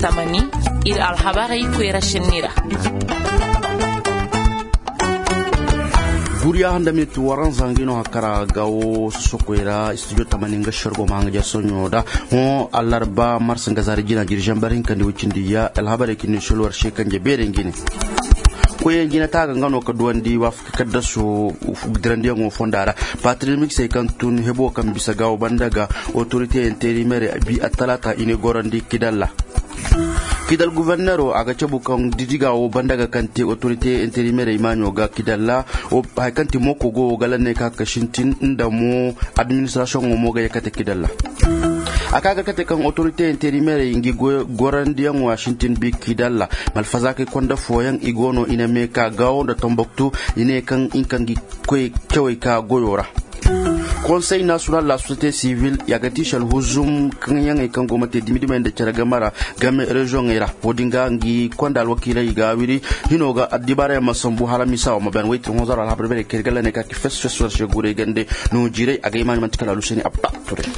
tamani ir alhabari kwera shenira Guria handa mitu waran zangino hakara gawo sokoira studio tamaninga shargo manga jasonyo da ho alarba mars ngazari jina jirjambarin kandi wucindiya alhabari kini shulwar shekan jabere ngine koye jina taga ngano ka duwandi waf kadda so grandi ngo fondara Patrick Mixey kan tun hebo kan bisa gawo bandaga autorité intérimaire bi atalata ine gorandi kidalla kidal gouverneur aga chabu kan didiga o bandaga kanti autorité intérimaire imanyo ga kidalla o kanti moko go galane ka kashintin ndamo administration mo ga yakate kidalla akaga kate kan autorité intérimaire ingi gorandi en Washington bi kidalla malfaza ke konda foyan igono ina meka gawo da Tombouctou ine kan inkangi koy kewai ka goyora Conseil national de la société civile yagati shal huzum kan yang kan gomate dimidima da caragamara game region era podinga ngi kwandal wakila igawiri hinoga adibara masambu haramisa o maban wait honzara al habre kergala ne ka festival shegure gande no jire aga iman mantikala luseni abta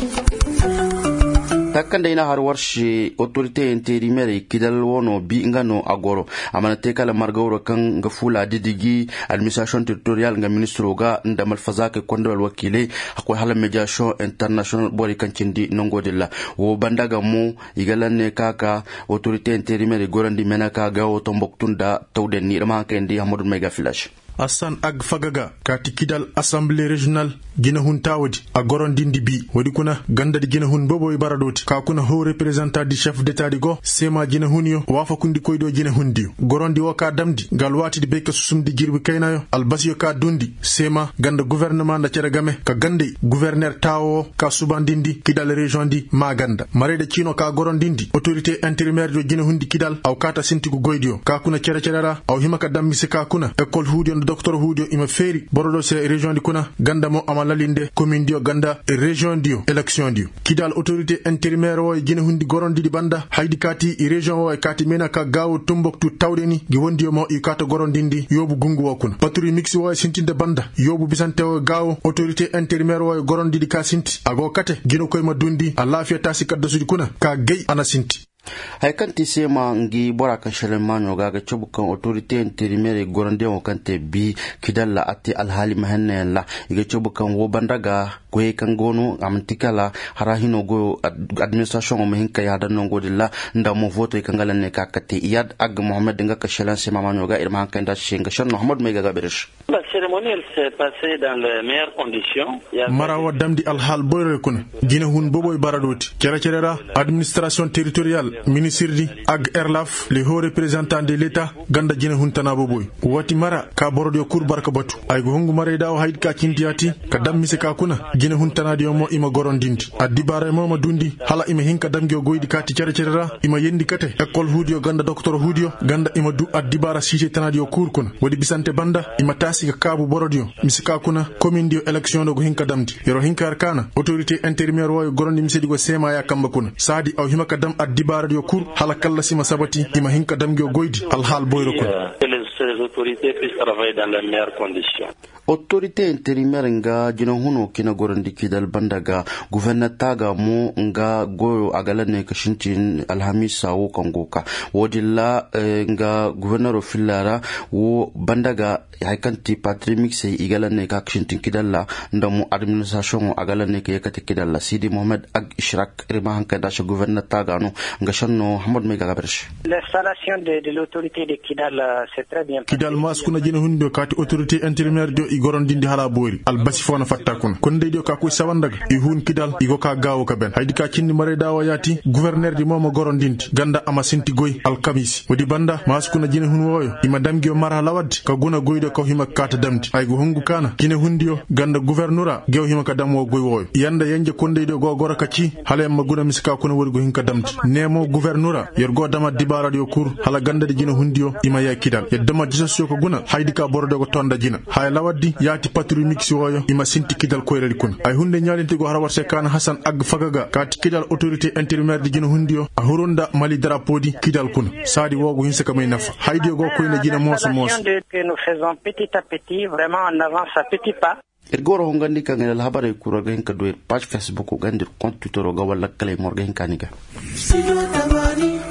takanda ina har warshi autorité intérimaire kidal wono bi ngano agoro amanate kala margawro kan ngafula didigi administration territorial nga ministro ga ndamal fazake kondol wakile akoy hala mediation international bori kancindi nongodilla wo bandaga mu igalanne kaka autorité intérimaire gorandi menaka ga o Tombouctou da tawden ni dama kendi Hamadou Mega Flash Hassan Ag Fagaga kati kidal assemblée régionale gina hun tawdi a gorondindi bi wadi kuna ganda di gina hun bobo baradoti ka kuna ho représentant du chef d'état di go sema gina hunyo wafa kundi koydo gina hundi gorondi o ka damdi galwati di beke susumdi girbi kaynayo albasiyo ka dundi sema ganda gouvernement da ceragame ka gande gouverneur tawo ka subandindi kidal région di maganda marede chino ka gorondindi autorité intérimaire do gina hundi kidal aw kata sintigo goydio ka kuna cerera aw himaka dammi se ka kuna école hudio docteur hudio ima feri borodo se région di kuna ganda mo amalalinde commune dio ganda région dio élection dio kidal autorité intérimaire o gina hundi gorondi di banda haydi kati région o kati mena ka gawo Tombouctou tawdeni gi wondi mo i kata gorondindi yobu gungu wo kuna Patrick Mixey o sintinde banda yobu bisante o gawo autorité intérimaire o gorondi di ka sinti ago kate gino koy ma dundi a lafiya tasi kadda sudi kuna ka gay ana sinti hay kanti sema ngi boraka shelemanyo gaga chobukan autorité intérimaire gorande o kante bi kidalla atti alhali mahannella iga chobukan wo bandaga goye kan gono amtikala harahino go administration o mehinka ya dan ngodilla ndamo voto kangala ne kakati iyad ag Mohamed ngaka shelan sema manyo ga irma kanda shinga shan Mohamed Mega Gaberish la cérémonie s'est passée dans les meilleures conditions marawa damdi alhal boyre kun gina hun boboy baradoti cerera administration territoriale ministre di ag erlaf le haut représentant de l'état ganda jina huntana boboy wati mara ka borodo kur barka batu ay go hongu mare daw hayd ka kindiati ka dam mise ka kuna jina huntana di mo ima gorondindi addi bare mo dundi hala ima hinka dam go goydi kati cerera ima yendi kate école hudio ganda docteur hudio ganda ima du addi bara site tanadio kur kuna wadi bisante banda ima tasi ka kabu borodio mise ka kuna commune dio élection do go hinka damdi yoro hinka arkana autorité intérimaire wo gorondi mise di go sema ya kamba kuna sadi aw himaka dam addi bara dio kur hala kala sima sabati ima hinka damgio goydi alhal boyro ko les autorités puissent travailler dans les meilleures conditions. Autorité intérimaire nga jino huno kina gorandi kidal bandaga gouverneur taga mo nga goyo agalane kashincin alhamisa wo kangoka wodilla nga gouverneur filara wo bandaga haykanti Patrick Mixey igalane ka kashincin kidalla ndamu administration agalane ke yakati kidalla Sidi Mohamed ag Ishrak rima hanka dasha gouverneur taga no nga shanno Hamad Mega Gabersh l'installation de l'autorité de Kidal c'est très bien Kidal mas kuna jino hundo kati autorité intérimaire do gorondindi hala boori albasi fona fatta kun kon deydo ka ko sawandaga e hun kidal igo ka gawo ka ben haydi ka cinni mare dawa yati gouverneur di momo gorondindi ganda ama sinti goy alkamisi wodi banda maskuna jine hun woyo ima damgio mara lawad ka guna goydo ko hima kata damdi ay go hongu kana jine hundiyo ganda gouverneur gew hima ka damwo goy woyo yanda yanje kon deydo go gora ka ci hala ma guna miska kuna wori go hinka damdi nemo gouverneur yer go dama dibara dio kur hala ganda di jine hundiyo ima ya kidal yedama jiso ko guna haydi ka bordo go tonda jina hay lawadi yati Patrick Mixey woyo ima sinti kidal koyrali kun ay hunde nyalinte go harawar sekana Hassan Ag Fagaga kati kidal autorité intérimaire di jino hundiyo a horonda mali drapodi kidal kun sadi wogo hinse kamay nafa haydi go koyna jina moso que nous faisons petit à petit vraiment on avance à petit pas Ergoro hongandi kangel habare kuraga hinka doer page Facebook gandir compte Twitter ga wala kale morga hinka niga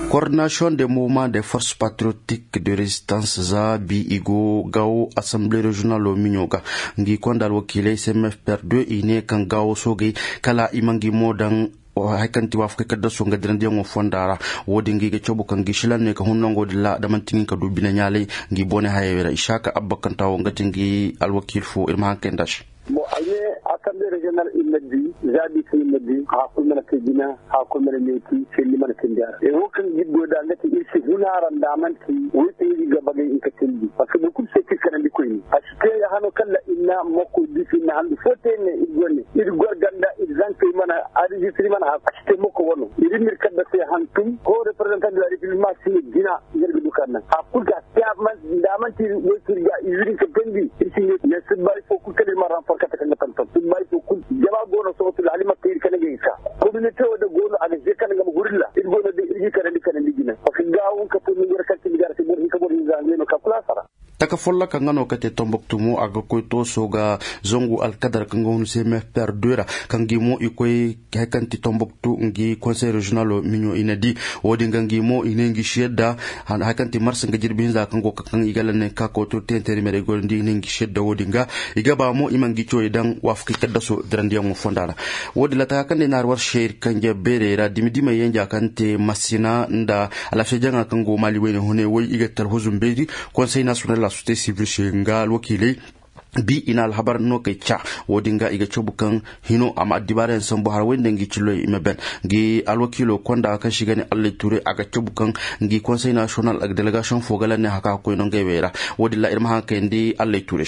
Coordination des mouvements des forces patriotiques de résistance za bi igo gawo assemblée régionale minyoga ngi kondal wakile SMF per 2 ine kan gawo soge kala imangi modan haikanti wafka kadda so ngadiran diyan fondara wodi ngi ge chobu kan gishilan ne ka hunno ngodi la da mantini ka dubina nyale ngi bone hayewera ishaka abbakan tawo ngati ngi alwakil fu irma kendash bo aye assemblée régionale imedi zabi fi imedi ha ko mena kidina ha ko mena meti selli man kinda e wokan giddo da ngati irsi hunaran da manti wote yi ga bagay in ka tilbi parce que beaucoup c'est que kan ko ni aske ya hano kala inna mako difi na handu fote ne igone irgor ganda izanke mana arjitri mana aske mako wono irimir kadda se hantum ko représentant de la république ma si dina yergu dukanna ha kulga man da manti wote ga izrin ka bendi irsi ne sibay foku kale maran kata kan kan to mai to kun jama gono so to halima kayir kan ga isa community da gono aga je kan ga gurilla il gono de irgi kan digina ko gaawun ka to mi wer kan ti gar ti bor ka bor ni zanne no ka plasara taka folla kan ngano kate Tombouctou mo aga koy to soga zongu alkadar kan ngonu seme per dura kan gi mo ikoy kanti Tombouctou ngi conseil régional minyo inadi wodi ngangi mo inengi shedda han hakanti mars nga jirbin za kan go kan igalane ka ko to tentere mere go ndi inengi shedda wodi nga igaba mo imangi coy dan wafki kadda so drandiya mo fondara wodi lata kan ne narwar sheir kan je berera dimidima yenja kante masina nda ala fejanga kan go mali wene hone woy igatal huzum bedi conseil national la société civile shengal wakile bi ina alhabar no kai cha wodinga iga chobukan hino ama dibaren sambo har wende ngi chilo imeben ngi alwakilo konda kan shigani alle touré aga chobukan ngi conseil national ak delegation fogala ne haka ko no ngewera wodilla irma hanke ndi alle touré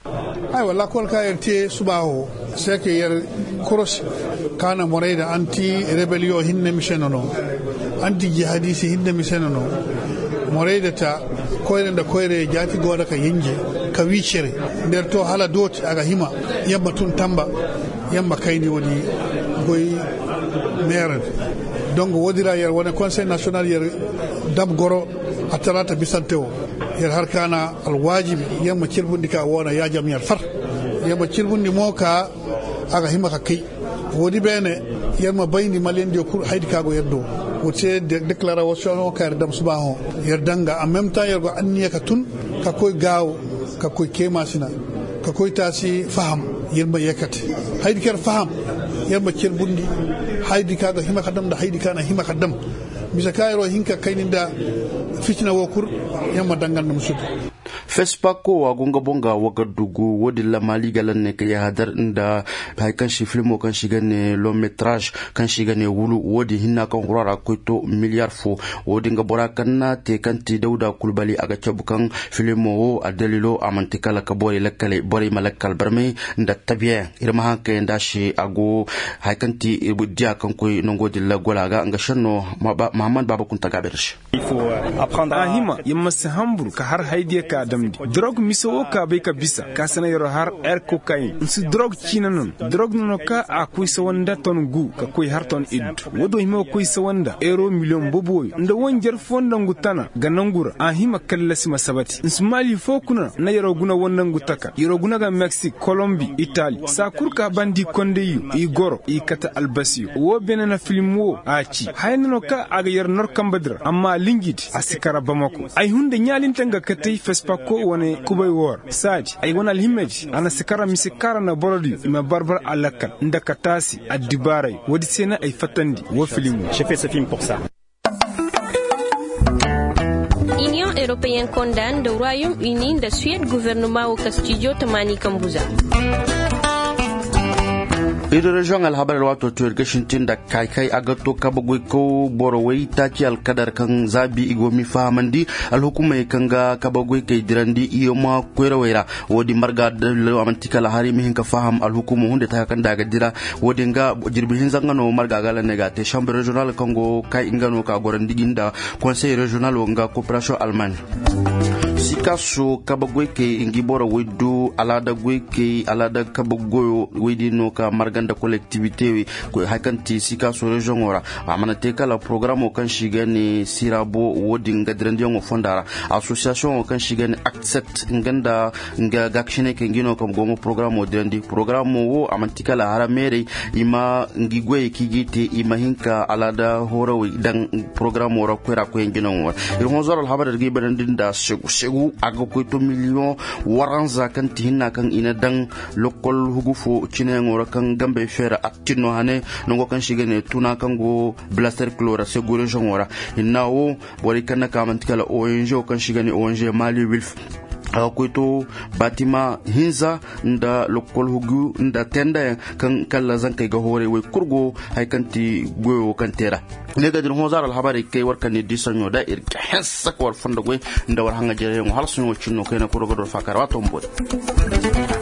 ay wala kol ka yerte subaho seke yer cross kana moreda anti rebellion hinne misenono anti jihadisi hinne misenono moreda ta koyre koyre jati goda ka yinje ka wicere der to hala dot aga hima yamba tun tamba yamba kayni woni goy maire donc wodira yer wona conseil national yer dab goro atarata bisanteo yer harkana alwajibi yamba cirbundi ka wona ya jamiyar far yamba cirbundi moka aga hima ka kai wodi bene yamba bayni malendi ko haydi kago yeddo wote déclaration o kar dam subaho yer danga en même temps yer go anniya ka tun ka koy gaaw ka koy kemasina ka koy tasi faham yerma yakati haydi ker faham yerma cer bundi haydi kaga hima kadam da haydi kana hima kadam misa kayro hinka kayninda fitina wokur yamma dangal dum sud Fespako wa gonga bonga wagadugu wodi la mali galan ne kaya hadar inda kan shi filmo kan shiga ne long métrage kan shiga ne wulu wodi hinna kan hurara koito miliyar fo wodi nga bora kanna te kanti Dauda Kulbali aga chabukan filmo wo adalilo amantikala ka bori lakkale bori malakal barme nda tabien irma hanke nda shi ago haikanti ibudia kan koy nongo dilla golaga nga shanno Muhammad Baba Kunta Gabersh il faut apprendre à hima yamma sahambur ka har haide ka damdi drog miso ka be ka bisa ka sana yoro har cocaine nsi drog chinanon drog no ka a kuisa wanda ton gu ka kuy har ton id wodo hima kuisa wanda euro million boboy nda wonjer fonda ngutana ganangura a hima kallasi masabati nsmali fokuna na yoro guna wonda ngutaka yoro guna ga Mexique Colombie Italie sa kurka bandi kondeyu i goro i kata albasiyo wo benana film wo a ci hayno ka aga yer nor kambadra amma lingit asikara bamako ay hunde nyalin tanga katay Fespako wone kubay wor saji ay wona alhimeji ana sikara misikara na borodi ma barbar alakal ndaka tasi adibaray wodi sena ay fatandi wo film j'ai fait ce film pour ça. Union européenne condamne le Royaume-Uni de Suède gouvernement au Castillo Tamani Kambuza. Ido region alhabar wato to gashintin da kai agato kabagoi ko borowai taki alkadar kan zabi igomi fahamandi alhukumai kanga kabagoi kai dirandi iyo ma kwerawaira wodi marga da amantika lahari mihin ka faham alhukumu hunde ta kan daga dira wodi nga jirbihin zangano marga gala negate chambre régionale Congo kai ingano ka goran diginda conseil régional nga coopération Allemagne sikaso kabagwe ke ingibora wedu alada gweke alada kabagoyo wedi no ka marganda collectivité ko hakanti sikaso region ora amana teka la programme kan shigani sirabo wodi ngadrandiyo fondara association kan shigani accept nganda nga gakshine ke ngino kam gomo programme dendi programme wo amantika la haramere ima ngigwe kigite ima hinka alada horowi dan programme ora kwera ko ngino wa irmo zoro habar gi bandinda shegu aga ko to million waranza kan tinna kan ina dan lokol hugufo cine ngora kan gambe fera atino hane no kan shigane tuna kan go blaster chlora seguro jongora inawo bori kan ka mantika la ONG kan shigane ONG Mali Wilf akwito batima hinza nda lokol hugu nda tenda kan kala zankai ga hore we kurgo haikanti goyo kantera ne ga dirmo zaral habari kai warkan ne disanyo da irka hessa ko fonda goy nda war hanga jere mo halsun wocin no kai na ko rogo do fakara wato mbod